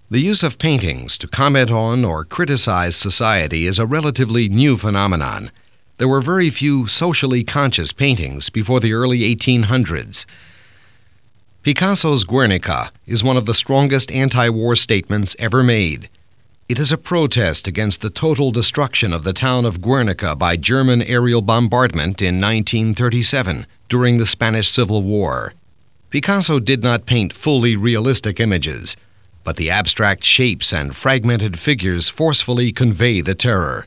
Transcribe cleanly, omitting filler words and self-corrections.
The use of paintings to comment on or criticize society is a relatively new phenomenon. There were very few socially conscious paintings before the early 1800s. Picasso's Guernica is one of the strongest anti-war statements ever made. It is a protest against the total destruction of the town of Guernica by German aerial bombardment in 1937 during the Spanish Civil War. Picasso did not paint fully realistic images, but the abstract shapes and fragmented figures forcefully convey the terror.